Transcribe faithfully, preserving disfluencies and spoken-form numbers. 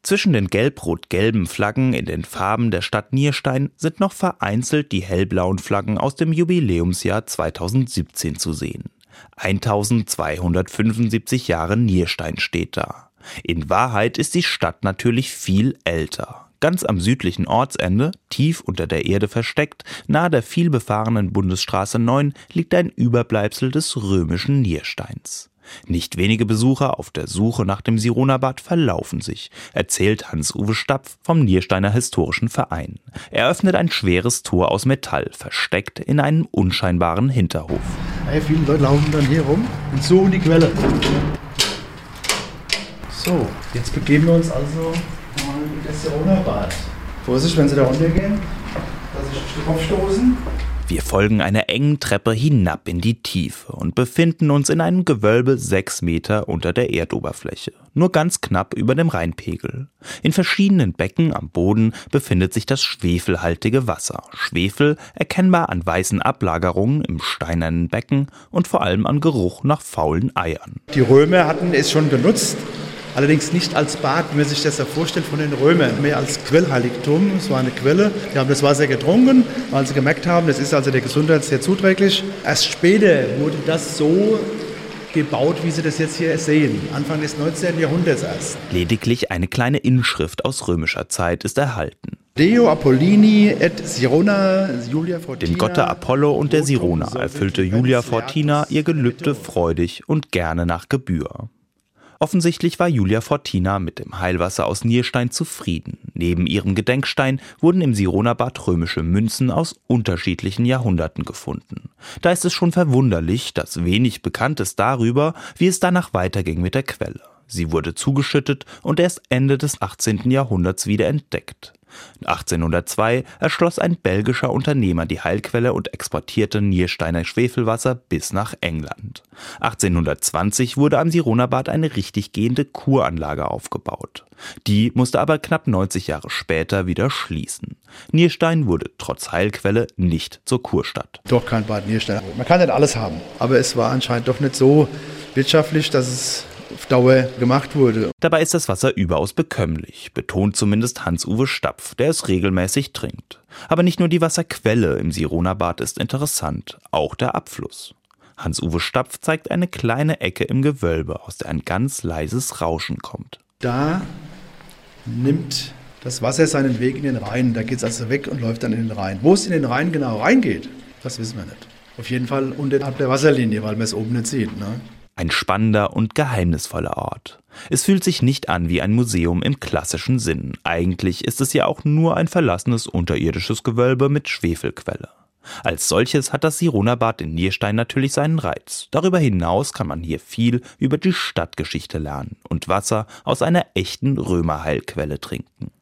Zwischen den gelb-rot-gelben Flaggen in den Farben der Stadt Nierstein sind noch vereinzelt die hellblauen Flaggen aus dem Jubiläumsjahr zweitausendsiebzehn zu sehen. eintausendzweihundertfünfundsiebzig Jahre Nierstein steht da. In Wahrheit ist die Stadt natürlich viel älter. Ganz am südlichen Ortsende, tief unter der Erde versteckt, nahe der vielbefahrenen Bundesstraße neun, liegt ein Überbleibsel des römischen Niersteins. Nicht wenige Besucher auf der Suche nach dem Sironerbad verlaufen sich, erzählt Hans-Uwe Stapf vom Niersteiner Historischen Verein. Er öffnet ein schweres Tor aus Metall, versteckt in einem unscheinbaren Hinterhof. Hey, viele Leute laufen dann hier rum und suchen die Quelle. So, jetzt begeben wir uns also mal in das Sironerbad. Vorsicht, wenn Sie da runtergehen, dass Sie sich aufstoßen. Wir folgen einer engen Treppe hinab in die Tiefe und befinden uns in einem Gewölbe sechs Meter unter der Erdoberfläche, nur ganz knapp über dem Rheinpegel. In verschiedenen Becken am Boden befindet sich das schwefelhaltige Wasser. Schwefel erkennbar an weißen Ablagerungen im steinernen Becken und vor allem an Geruch nach faulen Eiern. Die Römer hatten es schon genutzt. Allerdings nicht als Bad, wie man sich das ja vorstellt von den Römern, mehr als Quellheiligtum. Es war eine Quelle, die haben das Wasser getrunken, weil sie gemerkt haben, das ist also der Gesundheit sehr zuträglich. Erst später wurde das so gebaut, wie Sie das jetzt hier sehen, Anfang des neunzehnten Jahrhunderts erst. Lediglich eine kleine Inschrift aus römischer Zeit ist erhalten. Deo Apollini et Sirona Julia Fortina. Dem Gotte Apollo und der Sirona erfüllte Julia Fortina ihr Gelübde freudig und gerne nach Gebühr. Offensichtlich war Julia Fortina mit dem Heilwasser aus Nierstein zufrieden. Neben ihrem Gedenkstein wurden im Sironerbad römische Münzen aus unterschiedlichen Jahrhunderten gefunden. Da ist es schon verwunderlich, dass wenig bekannt ist darüber, wie es danach weiterging mit der Quelle. Sie wurde zugeschüttet und erst Ende des achtzehnten Jahrhunderts wieder entdeckt. achtzehnhundertzwei erschloss ein belgischer Unternehmer die Heilquelle und exportierte Niersteiner Schwefelwasser bis nach England. achtzehnhundertzwanzig wurde am Sironerbad eine richtig gehende Kuranlage aufgebaut. Die musste aber knapp neunzig Jahre später wieder schließen. Nierstein wurde trotz Heilquelle nicht zur Kurstadt. Doch kein Bad Nierstein. Man kann nicht alles haben, aber es war anscheinend doch nicht so wirtschaftlich, dass es auf Dauer gemacht wurde. Dabei ist das Wasser überaus bekömmlich, betont zumindest Hans-Uwe Stapf, der es regelmäßig trinkt. Aber nicht nur die Wasserquelle im Sironerbad ist interessant, auch der Abfluss. Hans-Uwe Stapf zeigt eine kleine Ecke im Gewölbe, aus der ein ganz leises Rauschen kommt. Da nimmt das Wasser seinen Weg in den Rhein. Da geht es also weg und läuft dann in den Rhein. Wo es in den Rhein genau reingeht, das wissen wir nicht. Auf jeden Fall unterhalb der Wasserlinie, weil man es oben nicht sieht, ne? Ein spannender und geheimnisvoller Ort. Es fühlt sich nicht an wie ein Museum im klassischen Sinn. Eigentlich ist es ja auch nur ein verlassenes unterirdisches Gewölbe mit Schwefelquelle. Als solches hat das Sironerbad in Nierstein natürlich seinen Reiz. Darüber hinaus kann man hier viel über die Stadtgeschichte lernen und Wasser aus einer echten Römerheilquelle trinken.